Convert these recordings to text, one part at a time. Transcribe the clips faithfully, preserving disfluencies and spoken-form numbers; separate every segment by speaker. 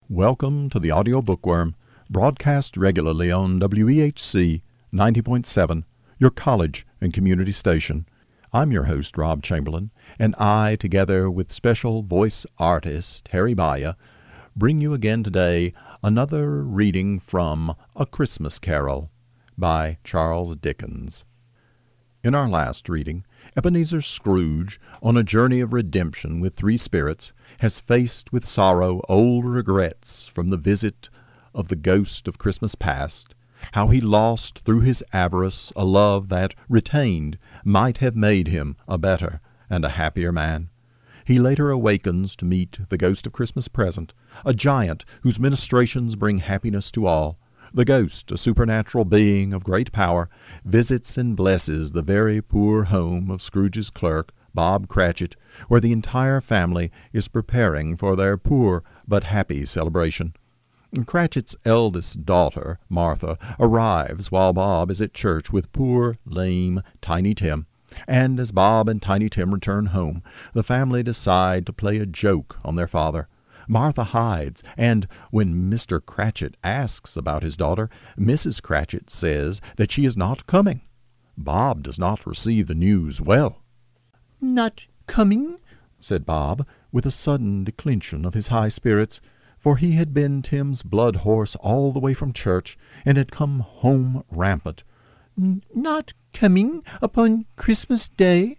Speaker 1: Welcome to the Audio Bookworm, broadcast regularly on W E H C ninety point seven, your college and community station. I'm your host, Rob Chamberlain, and I, together with special voice artist Harry Baya, bring you again today another reading from A Christmas Carol by Charles Dickens. In our last reading, Ebenezer Scrooge, on a journey of redemption with three spirits, has faced with sorrow old regrets from the visit of the ghost of Christmas past, how he lost through his avarice a love that, retained, might have made him a better and a happier man. He later awakens to meet the ghost of Christmas present, a giant whose ministrations bring happiness to all. The ghost, a supernatural being of great power, visits and blesses the very poor home of Scrooge's clerk, Bob Cratchit, where the entire family is preparing for their poor but happy celebration. Cratchit's eldest daughter, Martha, arrives while Bob is at church with poor, lame Tiny Tim, and as Bob and Tiny Tim return home, the family decide to play a joke on their father. Martha hides, and when Mister Cratchit asks about his daughter, Missus Cratchit says that she is not coming. Bob does not receive the news well.
Speaker 2: "Not coming?"
Speaker 1: said Bob, with a sudden declension of his high spirits, for he had been Tim's blood horse all the way from church, and had come home rampant.
Speaker 2: N- "Not coming upon Christmas Day?"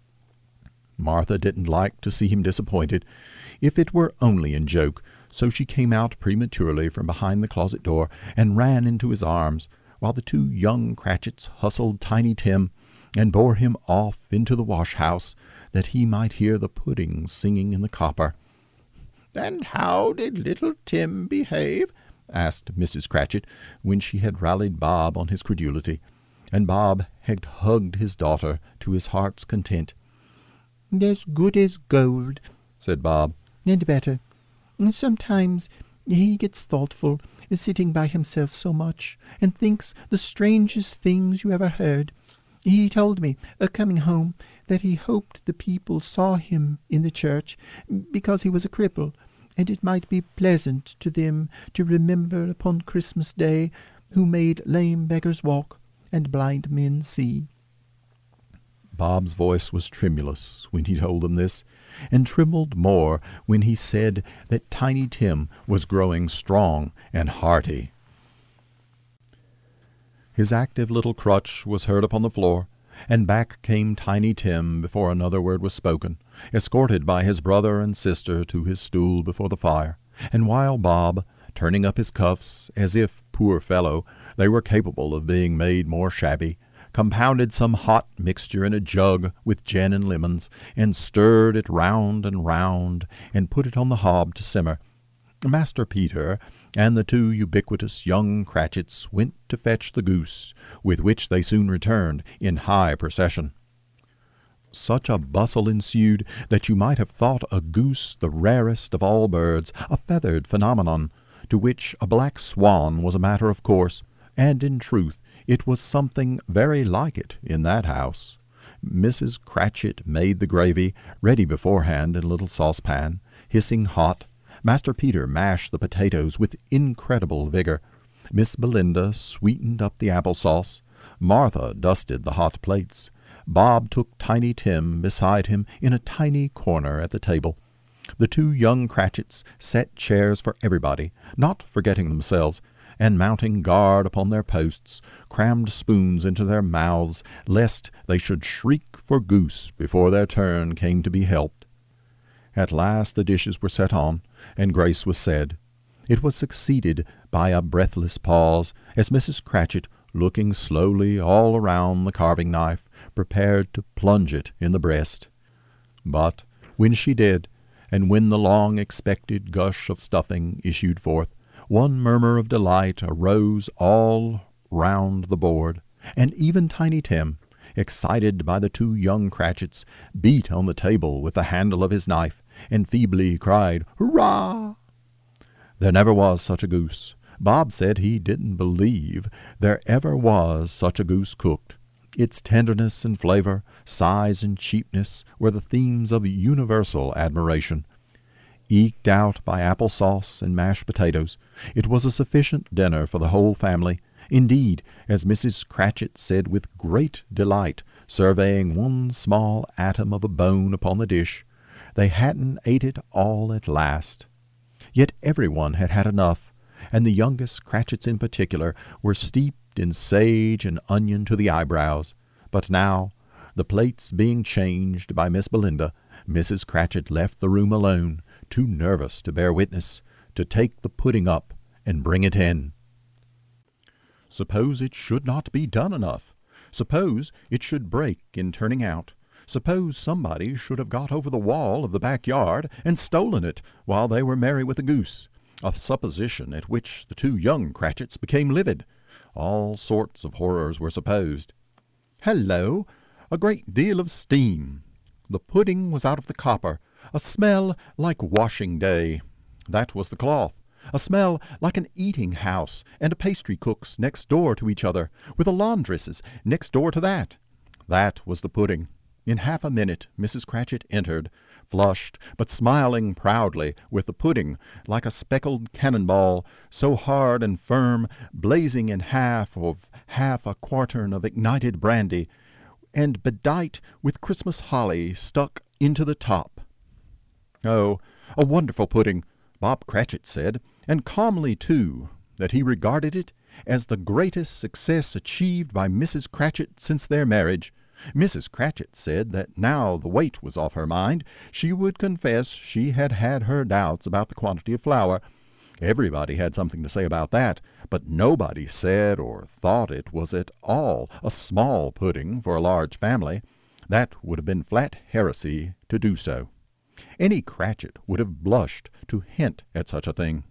Speaker 1: Martha didn't like to see him disappointed, if it were only in joke, so she came out prematurely from behind the closet door and ran into his arms, while the two young Cratchits hustled Tiny Tim and bore him off into the wash-house, that he might hear the pudding singing in the copper.
Speaker 2: "And how did little Tim behave?"
Speaker 1: asked Missus Cratchit, when she had rallied Bob on his credulity, and Bob had hugged his daughter to his heart's content.
Speaker 2: "As good as gold,"
Speaker 1: said Bob.
Speaker 2: "and better. Sometimes he gets thoughtful, sitting by himself so much, and thinks the strangest things you ever heard. He told me, uh, coming home, that he hoped the people saw him in the church, because he was a cripple, and it might be pleasant to them to remember upon Christmas Day who made lame beggars walk and blind men see."
Speaker 1: Bob's voice was tremulous when he told them this, and trembled more when he said that Tiny Tim was growing strong and hearty. His active little crutch was heard upon the floor, and back came Tiny Tim before another word was spoken, escorted by his brother and sister to his stool before the fire, and while Bob, turning up his cuffs, as if, poor fellow, they were capable of being made more shabby, compounded some hot mixture in a jug with gin and lemons, and stirred it round and round, and put it on the hob to simmer, Master Peter and the two ubiquitous young Cratchits went to fetch the goose, with which they soon returned in high procession. Such a bustle ensued that you might have thought a goose the rarest of all birds, a feathered phenomenon, to which a black swan was a matter of course, and in truth it was something very like it in that house. Missus Cratchit made the gravy, ready beforehand in a little saucepan, hissing hot. Master Peter mashed the potatoes with incredible vigor. Miss Belinda sweetened up the apple-sauce. Martha dusted the hot plates. Bob took Tiny Tim beside him in a tiny corner at the table. The two young Cratchits set chairs for everybody, not forgetting themselves, and mounting guard upon their posts, crammed spoons into their mouths, lest they should shriek for goose before their turn came to be helped. At last the dishes were set on, and grace was said. It was succeeded by a breathless pause, as Missus Cratchit, looking slowly all around the carving-knife, prepared to plunge it in the breast. But when she did, and when the long-expected gush of stuffing issued forth, one murmur of delight arose all round the board, and even Tiny Tim, excited by the two young Cratchits, beat on the table with the handle of his knife, and feebly cried, "Hurrah!" There never was such a goose. Bob said he didn't believe there ever was such a goose cooked. Its tenderness and flavor, size and cheapness were the themes of universal admiration. eked out by apple sauce and mashed potatoes. It was a sufficient dinner for the whole family. Indeed, as Missus Cratchit said with great delight, surveying one small atom of a bone upon the dish, they hadn't ate it all at last. Yet every one had had enough, and the youngest Cratchits in particular were steeped in sage and onion to the eyebrows. But now, the plates being changed by Miss Belinda, Missus Cratchit left the room alone, too nervous to bear witness, to take the pudding up and bring it in. Suppose it should not be done enough. Suppose it should break in turning out. Suppose somebody should have got over the wall of the backyard and stolen it while they were merry with the goose, a supposition at which the two young Cratchits became livid. All sorts of horrors were supposed. Hello! A great deal of steam. The pudding was out of the copper, a smell like washing day. That was the cloth. A smell like an eating-house and a pastry-cook's next door to each other, with a laundress's next door to that. That was the pudding. In half a minute Missus Cratchit entered, flushed, but smiling proudly, with the pudding, like a speckled cannon-ball, so hard and firm, blazing in half of half a quartern of ignited brandy, and bedight with Christmas holly stuck into the top. Oh, a wonderful pudding, Bob Cratchit said, and calmly, too, that he regarded it as the greatest success achieved by Missus Cratchit since their marriage. Missus Cratchit said that now the weight was off her mind, she would confess she had had her doubts about the quantity of flour. Everybody had something to say about that, but nobody said or thought it was at all a small pudding for a large family. That would have been flat heresy to do so. Any Cratchit would have blushed to hint at such a thing.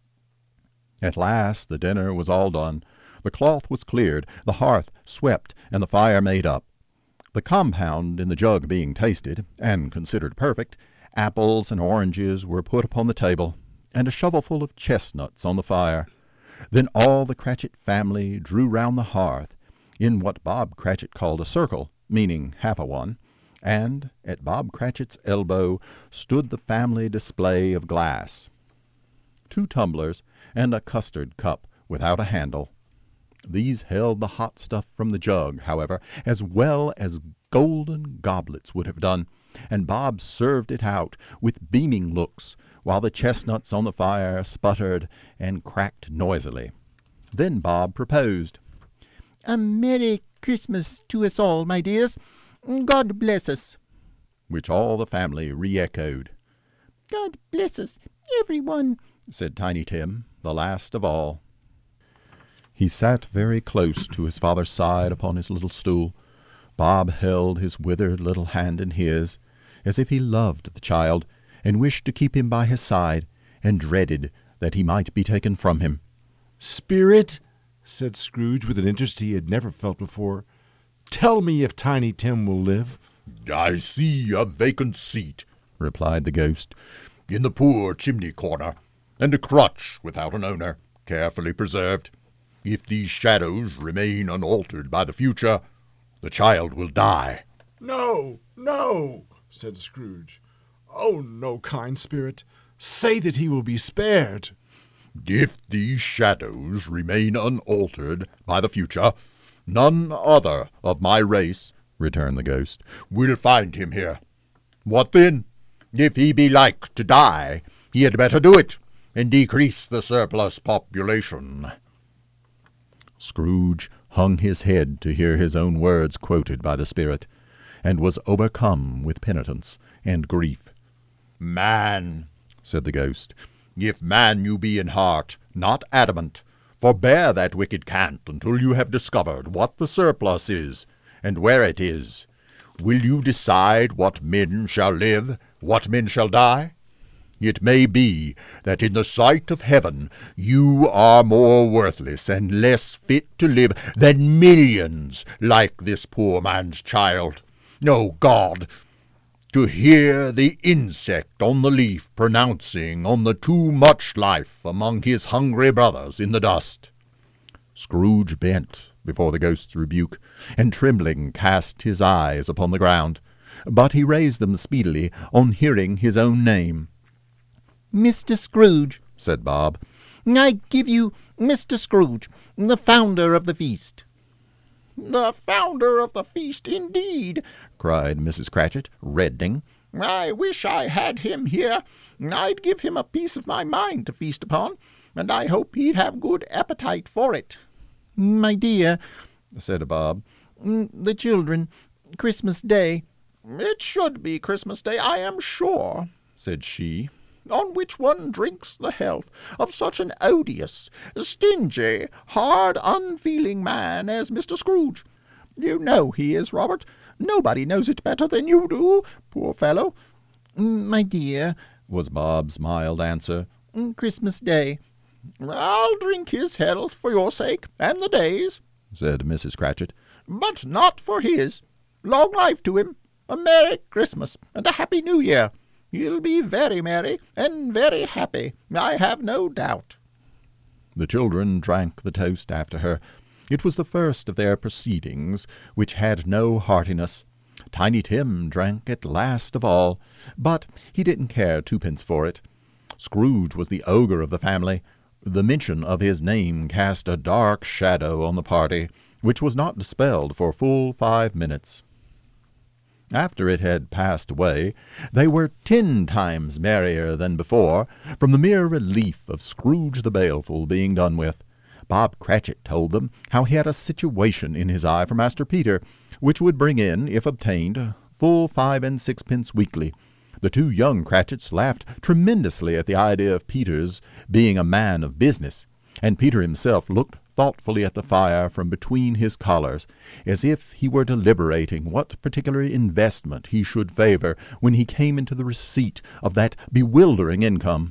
Speaker 1: At last the dinner was all done. The cloth was cleared, the hearth swept, and the fire made up. The compound in the jug being tasted, and considered perfect, apples and oranges were put upon the table, and a shovelful of chestnuts on the fire. Then all the Cratchit family drew round the hearth, in what Bob Cratchit called a circle, meaning half a one, and at Bob Cratchit's elbow stood the family display of glass. Two tumblers and a custard cup without a handle. These held the hot stuff from the jug, however, as well as golden goblets would have done, and Bob served it out with beaming looks, while the chestnuts on the fire sputtered and cracked noisily. Then Bob proposed,
Speaker 2: "A Merry Christmas to us all, my dears. God bless us."
Speaker 1: Which all the family re-echoed.
Speaker 2: "God bless us, every one,"
Speaker 1: said Tiny Tim, the last of all. He sat very close to his father's side upon his little stool. Bob held his withered little hand in his, as if he loved the child, and wished to keep him by his side, and dreaded that he might be taken from him.
Speaker 3: "Spirit," said Scrooge with an interest he had never felt before, "tell me if Tiny Tim will live."
Speaker 4: "I see a vacant seat,"
Speaker 1: replied the ghost,
Speaker 4: "in the poor chimney corner, and a crutch without an owner, carefully preserved. If these shadows remain unaltered by the future, the child will die."
Speaker 3: "No, no," said Scrooge. "Oh, no, kind spirit. Say that he will be spared."
Speaker 4: "If these shadows remain unaltered by the future, none other of my race," returned the ghost, "will find him here. What then? If he be like to die, he had better do it, and decrease the surplus population."
Speaker 1: Scrooge hung his head to hear his own words quoted by the spirit, and was overcome with penitence and grief.
Speaker 4: "Man," said the ghost, "if man you be in heart, not adamant, forbear that wicked cant until you have discovered what the surplus is, and where it is. Will you decide what men shall live, what men shall die? It may be that in the sight of heaven you are more worthless and less fit to live than millions like this poor man's child. O God, to hear the insect on the leaf pronouncing on the too much life among his hungry brothers in the dust."
Speaker 1: Scrooge bent before the ghost's rebuke, and trembling cast his eyes upon the ground, but he raised them speedily on hearing his own name.
Speaker 2: Mister Scrooge,
Speaker 1: said Bob.
Speaker 2: I give you Mister Scrooge, the founder of the feast.
Speaker 4: The founder of the feast, indeed, cried Missus Cratchit, reddening. I wish I had him here. I'd give him a piece of my mind to feast upon, and I hope he'd have good appetite for it.
Speaker 2: My dear,
Speaker 1: said Bob,
Speaker 2: the children, Christmas Day.
Speaker 4: It should be Christmas Day, I am sure, said she, on which one drinks the health of such an odious, stingy, hard, unfeeling man as Mister Scrooge. You know he is, Robert. Nobody knows it better than you do, poor fellow.
Speaker 2: My dear,
Speaker 1: was Bob's mild answer,
Speaker 2: Christmas Day.
Speaker 4: I'll drink his health for your sake, and the day's,
Speaker 1: said Missus Cratchit,
Speaker 4: but not for his. Long life to him, a Merry Christmas, and a Happy New Year. He'll be very merry and very happy, I have no doubt.
Speaker 1: The children drank the toast after her. It was the first of their proceedings which had no heartiness. Tiny Tim drank it last of all, but he didn't care twopence for it. Scrooge was the ogre of the family. The mention of his name cast a dark shadow on the party, which was not dispelled for full five minutes. After it had passed away, they were ten times merrier than before, from the mere relief of Scrooge the Baleful being done with. Bob Cratchit told them how he had a situation in his eye for Master Peter, which would bring in, if obtained, full five and sixpence weekly. The two young Cratchits laughed tremendously at the idea of Peter's being a man of business, and Peter himself looked thoughtfully at the fire from between his collars, as if he were deliberating what particular investment he should favor when he came into the receipt of that bewildering income.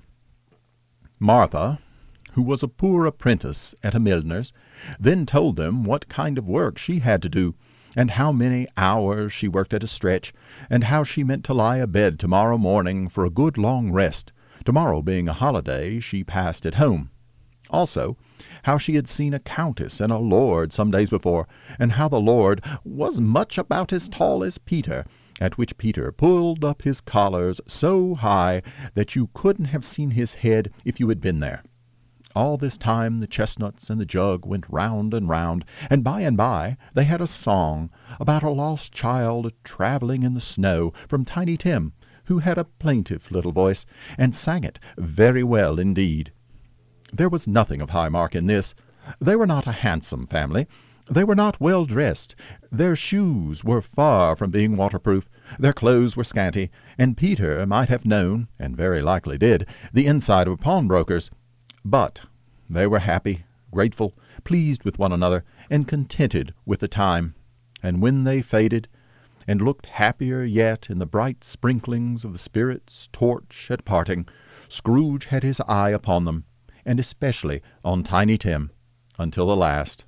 Speaker 1: Martha, who was a poor apprentice at a milliner's, then told them what kind of work she had to do, and how many hours she worked at a stretch, and how she meant to lie abed tomorrow morning for a good long rest, tomorrow being a holiday she passed at home. Also, how she had seen a countess and a lord some days before, and how the lord was much about as tall as Peter, at which Peter pulled up his collars so high that you couldn't have seen his head if you had been there. All this time the chestnuts and the jug went round and round, and by and by they had a song about a lost child travelling in the snow from Tiny Tim, who had a plaintive little voice, and sang it very well indeed. There was nothing of high mark in this. They were not a handsome family. They were not well dressed. Their shoes were far from being waterproof. Their clothes were scanty, and Peter might have known, and very likely did, the inside of a pawnbroker's. But they were happy, grateful, pleased with one another, and contented with the time. And when they faded, and looked happier yet in the bright sprinklings of the spirit's torch at parting, Scrooge had his eye upon them, and especially on Tiny Tim, until the last.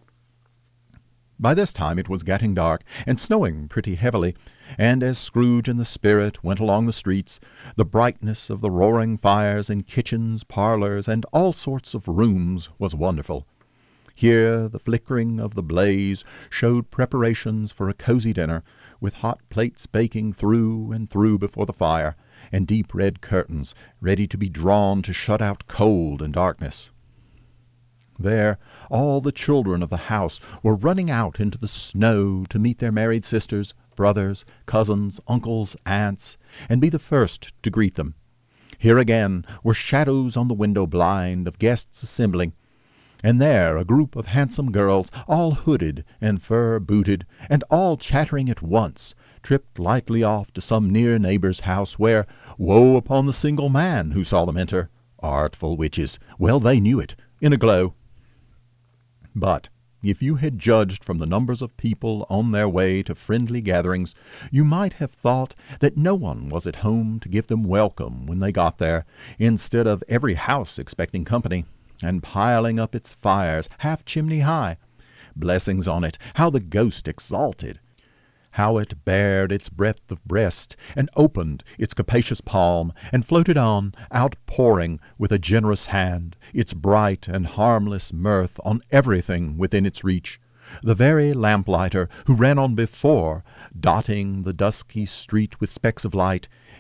Speaker 1: By this time it was getting dark, and snowing pretty heavily, and as Scrooge and the spirit went along the streets, the brightness of the roaring fires in kitchens, parlors, and all sorts of rooms was wonderful. Here the flickering of the blaze showed preparations for a cozy dinner, with hot plates baking through and through before the fire, and deep red curtains ready to be drawn to shut out cold and darkness. There all the children of the house were running out into the snow to meet their married sisters, brothers, cousins, uncles, aunts, and be the first to greet them. Here again were shadows on the window blind of guests assembling, and there a group of handsome girls, all hooded and fur-booted, and all chattering at once, tripped lightly off to some near neighbor's house, where, woe upon the single man who saw them enter. Artful witches! Well they knew it, in a glow. But if you had judged from the numbers of people on their way to friendly gatherings, you might have thought that no one was at home to give them welcome when they got there, instead of every house expecting company, and piling up its fires half chimney high. Blessings on it, how the ghost exalted! How it bared its breadth of breast, and opened its capacious palm, and floated on, outpouring with a generous hand, its bright and harmless mirth on everything within its reach. The very lamplighter who ran on before, dotting the dusky street with specks of light,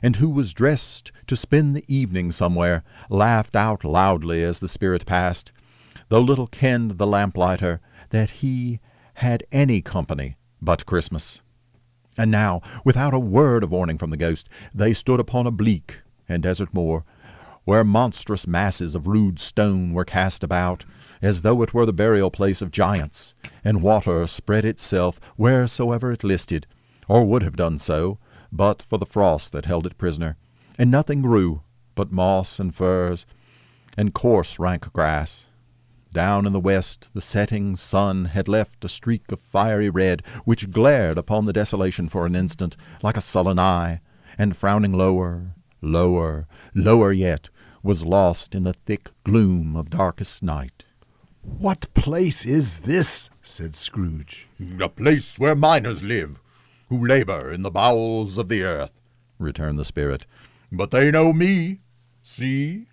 Speaker 1: and who was dressed to spend the evening somewhere, laughed out loudly as the spirit passed, though little kenned the lamplighter that he had any company but Christmas. And now, without a word of warning from the ghost, they stood upon a bleak and desert moor, where monstrous masses of rude stone were cast about, as though it were the burial place of giants, and water spread itself wheresoever it listed, or would have done so, but for the frost that held it prisoner, and nothing grew but moss and furze, and coarse rank grass. Down in the west the setting sun had left a streak of fiery red, which glared upon the desolation for an instant, like a sullen eye, and frowning lower, lower, lower yet, was lost in the thick gloom of darkest night.
Speaker 3: "What place is this?" said Scrooge.
Speaker 4: "A place where miners live, who labor in the bowels of the earth," returned the spirit. "But they know me. See?"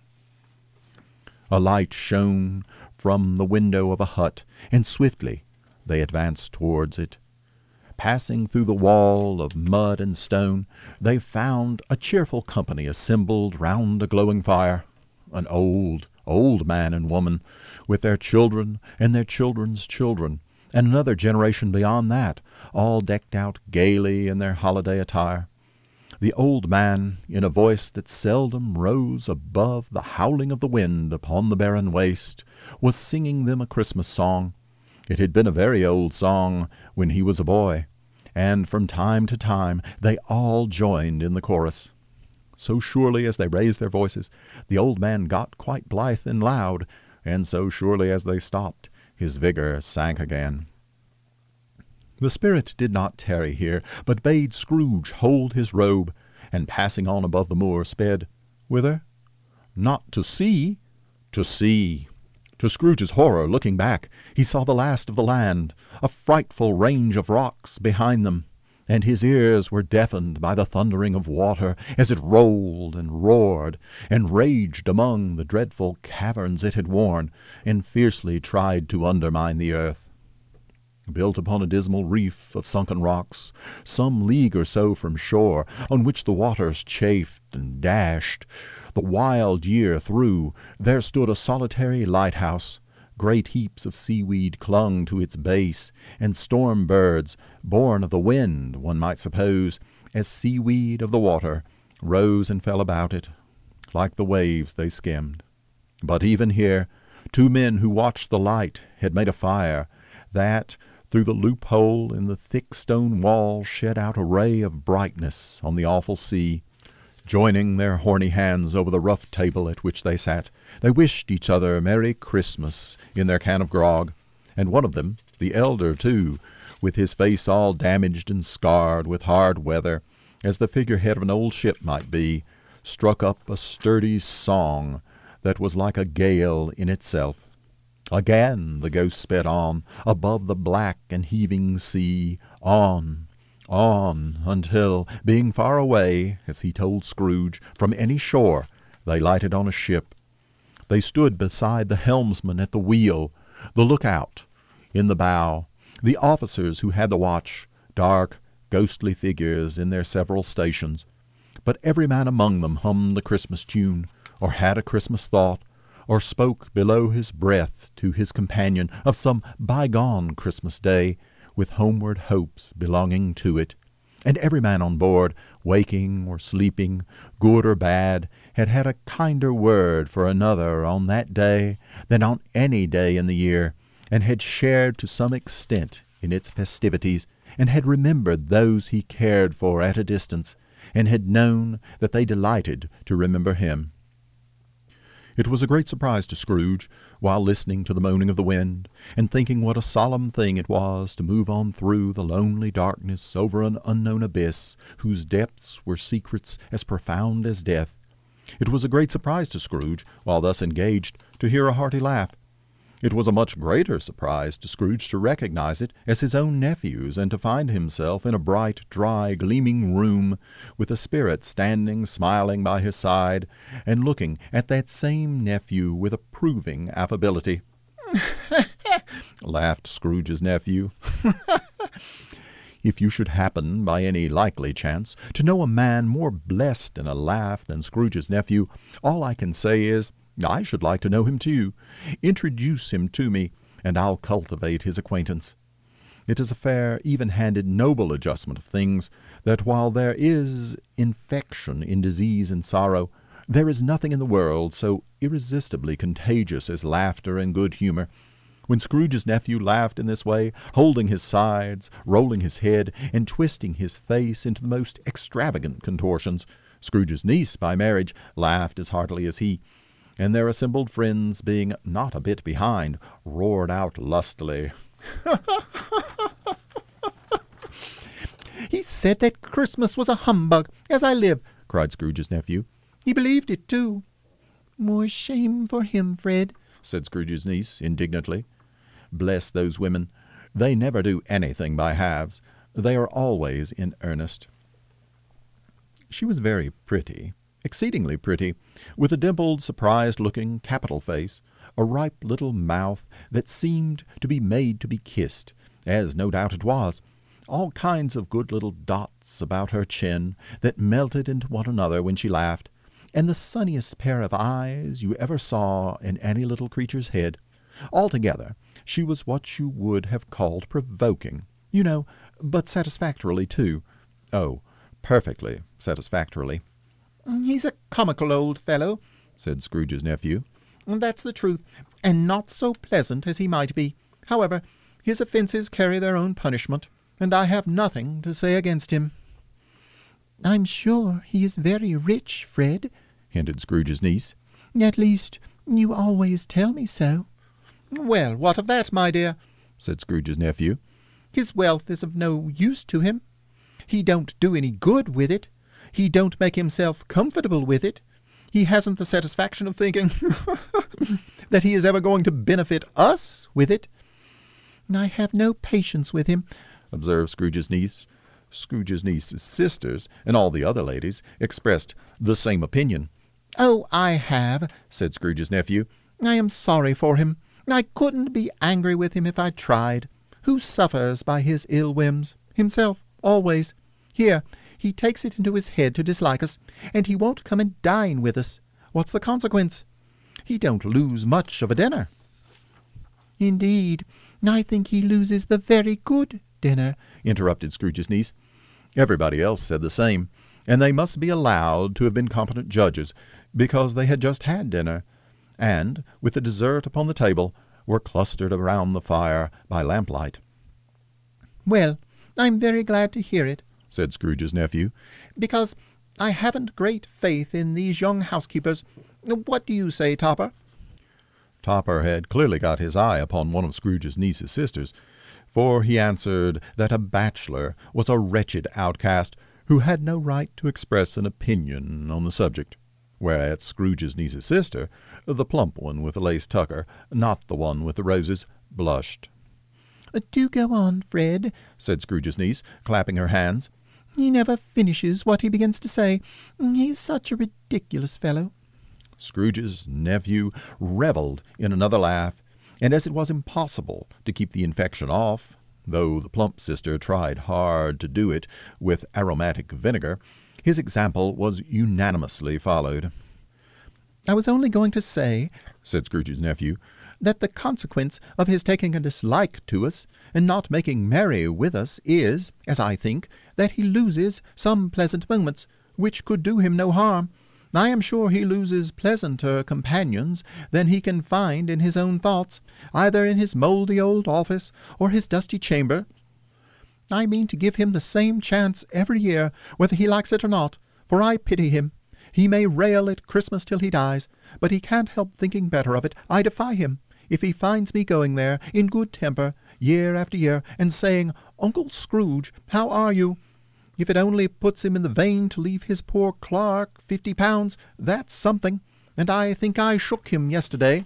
Speaker 1: A light shone from the window of a hut, and swiftly they advanced towards it. Passing through the wall of mud and stone, they found a cheerful company assembled round a glowing fire, an old, old man and woman, with their children and their children's children, and another generation beyond that, all decked out gaily in their holiday attire. The old man, in a voice that seldom rose above the howling of the wind upon the barren waste, was singing them a Christmas song. It had been a very old song when he was a boy, and from time to time they all joined in the chorus. So surely as they raised their voices, the old man got quite blithe and loud, and so surely as they stopped, his vigor sank again. The spirit did not tarry here, but bade Scrooge hold his robe, and passing on above the moor, sped, whither? Not to see, to see. To Scrooge's horror, looking back, he saw the last of the land, a frightful range of rocks behind them, and his ears were deafened by the thundering of water as it rolled and roared, and raged among the dreadful caverns it had worn, and fiercely tried to undermine the earth. Built upon a dismal reef of sunken rocks, some league or so from shore, on which the waters chafed and dashed, the wild year through, there stood a solitary lighthouse. Great heaps of seaweed clung to its base, and storm birds, born of the wind, one might suppose, as seaweed of the water, rose and fell about it. Like the waves they skimmed. But even here, two men who watched the light had made a fire, that, through the loophole in the thick stone wall, shed out a ray of brightness on the awful sea. Joining their horny hands over the rough table at which they sat, they wished each other Merry Christmas in their can of grog, and one of them, the elder too, with his face all damaged and scarred with hard weather, as the figurehead of an old ship might be, struck up a sturdy song that was like a gale in itself. Again the ghost sped on, above the black and heaving sea, on, on, until, being far away, as he told Scrooge, from any shore, they lighted on a ship. They stood beside the helmsman at the wheel, the lookout in the bow, the officers who had the watch, dark, ghostly figures in their several stations. But every man among them hummed a Christmas tune, or had a Christmas thought, or spoke below his breath to his companion of some bygone Christmas day, with homeward hopes belonging to it. And every man on board, waking or sleeping, good or bad, had had a kinder word for another on that day than on any day in the year, and had shared to some extent in its festivities, and had remembered those he cared for at a distance, and had known that they delighted to remember him. It was a great surprise to Scrooge, while listening to the moaning of the wind, and thinking what a solemn thing it was to move on through the lonely darkness over an unknown abyss, whose depths were secrets as profound as death. It was a great surprise to Scrooge, while thus engaged, to hear a hearty laugh. It was a much greater surprise to Scrooge to recognize it as his own nephew's, and to find himself in a bright, dry, gleaming room, with a spirit standing smiling by his side, and looking at that same nephew with approving affability. laughed Scrooge's nephew. If you should happen, by any likely chance, to know a man more blessed in a laugh than Scrooge's nephew, all I can say is, I should like to know him too. Introduce him to me, and I'll cultivate his acquaintance. It is a fair, even-handed, noble adjustment of things, that while there is infection in disease and sorrow, there is nothing in the world so irresistibly contagious as laughter and good humour. When Scrooge's nephew laughed in this way, holding his sides, rolling his head, and twisting his face into the most extravagant contortions, Scrooge's niece, by marriage, laughed as heartily as he, and their assembled friends, being not a bit behind, roared out lustily,
Speaker 2: "He said that Christmas was a humbug, as I live," cried Scrooge's nephew. "He believed it, too." "More shame for him, Fred,"
Speaker 1: said Scrooge's niece indignantly. Bless those women. They never do anything by halves. They are always in earnest. She was very pretty, exceedingly pretty, with a dimpled, surprised-looking, capital face, a ripe little mouth that seemed to be made to be kissed, as no doubt it was, all kinds of good little dots about her chin that melted into one another when she laughed, and the sunniest pair of eyes you ever saw in any little creature's head. Altogether, she was what you would have called provoking, you know, but satisfactorily, too. Oh, perfectly satisfactorily.
Speaker 2: "He's a comical old fellow," said Scrooge's nephew. "That's the truth, and not so pleasant as he might be. However, his offences carry their own punishment, and I have nothing to say against him." "I'm sure he is very rich, Fred," hinted Scrooge's niece. "At least, you always tell me so." "Well, what of that, my dear?" said Scrooge's nephew. "His wealth is of no use to him. He don't do any good with it. He don't make himself comfortable with it. He hasn't the satisfaction of thinking that he is ever going to benefit us with it." "I have no patience with him,"
Speaker 1: observed Scrooge's niece. Scrooge's niece's sisters, and all the other ladies, expressed the same opinion.
Speaker 2: "Oh, I have," said Scrooge's nephew. "I am sorry for him. I couldn't be angry with him if I tried. Who suffers by his ill whims? Himself, always. Here, he takes it into his head to dislike us, and he won't come and dine with us. What's the consequence? He don't lose much of a dinner." "Indeed, I think he loses the very good dinner,"
Speaker 1: interrupted Scrooge's niece. Everybody else said the same, and they must be allowed to have been competent judges, because they had just had dinner, and, with the dessert upon the table, were clustered around the fire by lamplight.
Speaker 2: "Well, I'm very glad to hear it,"
Speaker 1: said Scrooge's nephew,
Speaker 2: "because I haven't great faith in these young housekeepers. What do you say, Topper?"
Speaker 1: Topper had clearly got his eye upon one of Scrooge's niece's sisters, for he answered that a bachelor was a wretched outcast who had no right to express an opinion on the subject, whereat Scrooge's niece's sister, the plump one with the lace tucker, not the one with the roses, blushed.
Speaker 2: "Do go on, Fred," said
Speaker 1: Scrooge's niece, clapping her hands.
Speaker 2: "He never finishes what he begins to say. He's such a ridiculous fellow."
Speaker 1: Scrooge's nephew revelled in another laugh, and as it was impossible to keep the infection off, though the plump sister tried hard to do it with aromatic vinegar, his example was unanimously followed.
Speaker 2: "I was only going to say,"
Speaker 1: said Scrooge's nephew,
Speaker 2: "that the consequence of his taking a dislike to us, and not making merry with us, is, as I think, that he loses some pleasant moments, which could do him no harm. I am sure he loses pleasanter companions than he can find in his own thoughts, either in his mouldy old office or his dusty chamber. I mean to give him the same chance every year, whether he likes it or not, for I pity him. He may rail at Christmas till he dies, but he can't help thinking better of it. I defy him, if he finds me going there, in good temper, year after year, and saying, 'Uncle Scrooge, how are you?' If it only puts him in the vein to leave his poor clerk fifty pounds, that's something, and I think I shook him yesterday."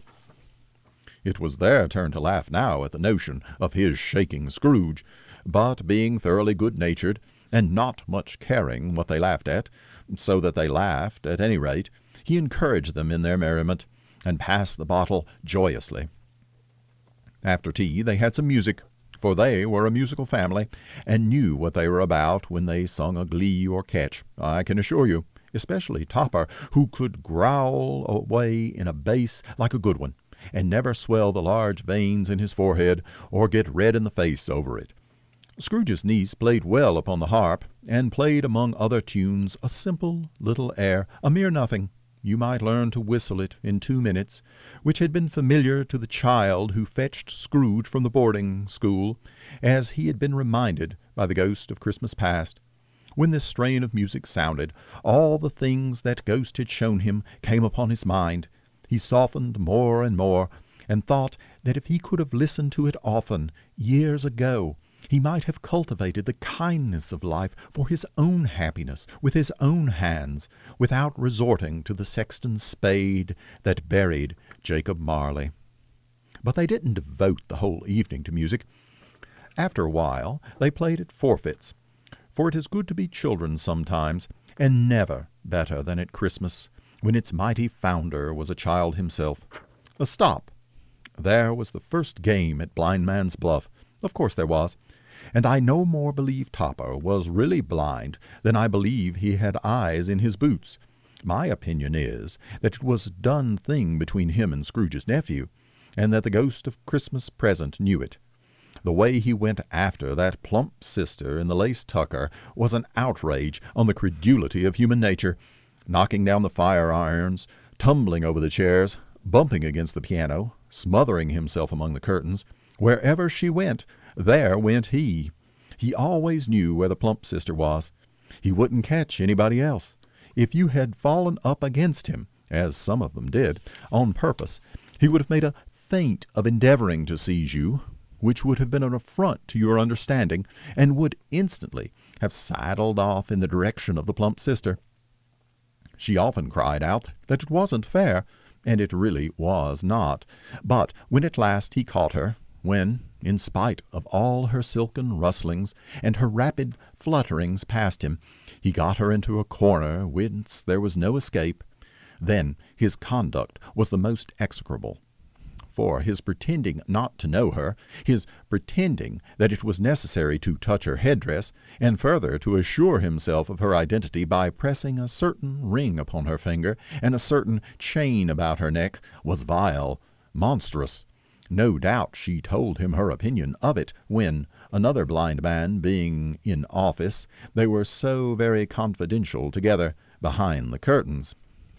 Speaker 1: It was their turn to laugh now at the notion of his shaking Scrooge, but being thoroughly good-natured, and not much caring what they laughed at, so that they laughed at any rate, he encouraged them in their merriment, and passed the bottle joyously. After tea they had some music, for they were a musical family, and knew what they were about when they sung a glee or catch, I can assure you, especially Topper, who could growl away in a bass like a good one, and never swell the large veins in his forehead, or get red in the face over it. Scrooge's niece played well upon the harp, and played among other tunes a simple little air, a mere nothing, you might learn to whistle it in two minutes, which had been familiar to the child who fetched Scrooge from the boarding school, as he had been reminded by the ghost of Christmas past. When this strain of music sounded, all the things that ghost had shown him came upon his mind. He softened more and more, and thought that if he could have listened to it often, years ago, he might have cultivated the kindness of life for his own happiness with his own hands, without resorting to the sexton's spade that buried Jacob Marley. But they didn't devote the whole evening to music. After a while they played at forfeits, for it is good to be children sometimes, and never better than at Christmas, when its mighty founder was a child himself. A stop! There was the first game at Blind Man's Bluff. Of course there was. And I no more believe Topper was really blind than I believe he had eyes in his boots. My opinion is that it was a done thing between him and Scrooge's nephew, and that the ghost of Christmas present knew it. The way he went after that plump sister in the lace tucker was an outrage on the credulity of human nature, knocking down the fire irons, tumbling over the chairs, bumping against the piano, smothering himself among the curtains. Wherever she went, there went he. He always knew where the plump sister was. He wouldn't catch anybody else. If you had fallen up against him, as some of them did, on purpose, he would have made a feint of endeavoring to seize you, which would have been an affront to your understanding, and would instantly have sidled off in the direction of the plump sister. She often cried out that it wasn't fair, and it really was not. But when at last he caught her, when, in spite of all her silken rustlings and her rapid flutterings past him, he got her into a corner whence there was no escape, then his conduct was the most execrable. For his pretending not to know her, his pretending that it was necessary to touch her headdress, and further to assure himself of her identity by pressing a certain ring upon her finger and a certain chain about her neck, was vile, monstrous. No doubt she told him her opinion of it when, another blind man being in office, they were so very confidential together behind the curtains.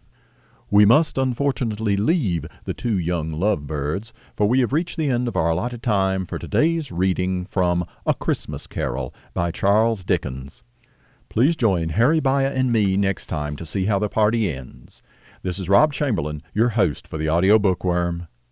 Speaker 1: We must unfortunately leave the two young lovebirds, for we have reached the end of our allotted time for today's reading from A Christmas Carol by Charles Dickens. Please join Harry Baya and me next time to see how the party ends. This is Rob Chamberlain, your host for the Audio Bookworm.